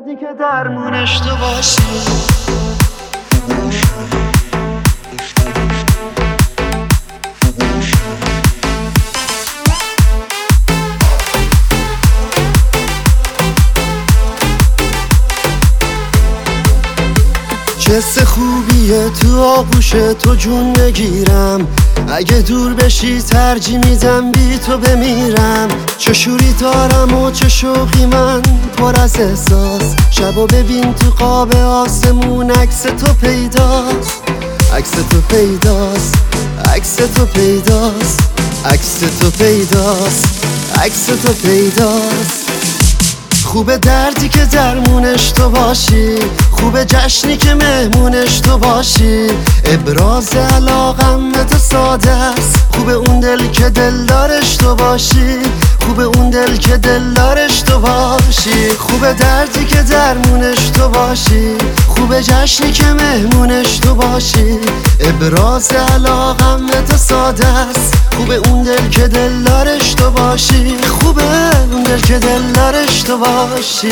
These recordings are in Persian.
دردی که درمونش تو باشی. چه خوبیه تو آغوش تو جون بگیرم، اگه دور بشی ترجیح میدم بی تو بمیرم. چه شوری دارم و چه شوقی من پر از احساس، شبا ببین تو قاب آسمون عکس تو پیداست، عکس تو پیداست، عکس تو پیداست، عکس تو پیداست، عکس تو پیداست. خوبه دردی که درمونش تو باشی، خوبه جشنی که مهمونش تو باشی. ابراز علاقم به تو ساده است، خوبه اون دل که دلدارش تو باشی، خوبه اون دل که دلدارش تو باشی. خوبه دردی که درمونش تو باشی، خوبه جشنی که مهمونش تو باشی. ابراز علاقم به تو ساده است، خوبه اون دل که دلدارش تو باشی، خوبه اون دل که دلدارش تو باشی.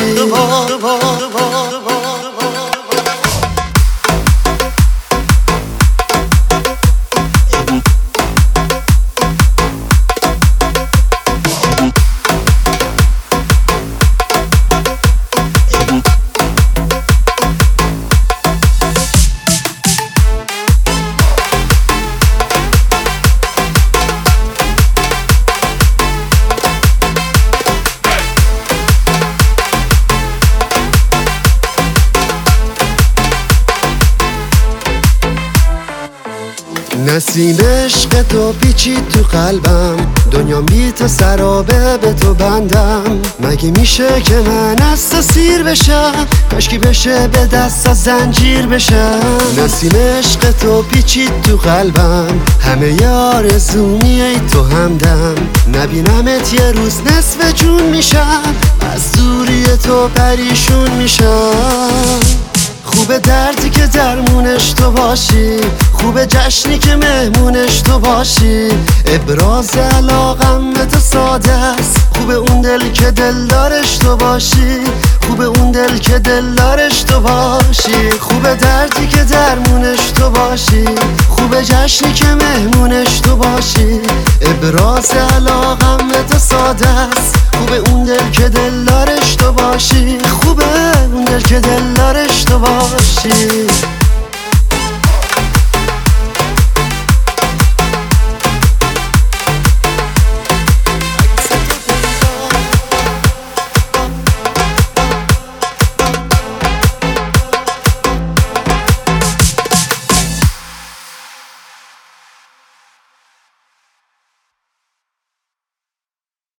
نسیم عشق تو پیچید تو قلبم، دنیا بی تو سرابه به تو بندم. مگه میشه که من از تو سیر بشم، کاشکی بشه به دستا زنجیر بشم. نسیم عشق تو پیچید تو قلبم، همه آرزومی ای تو همدم. نبینمت یه روز نصف جون میشم، از دوری تو پریشون میشم. خوبه دردی که درمونش تو باشی، خوبه جشنی که مهمونش تو باشی. ابراز علاقم به تو ساده است، خوبه اون دل که دلدارش تو باشی، خوبه اون دل که دلدارش تو باشی. خوبه دردی که درمونش تو باشی، خوبه جشنی که مهمونش تو باشی. ابراز علاقم به تو ساده است، خوبه اون دل که دلدارش تو باشی، خوبه اون دل که دلدارش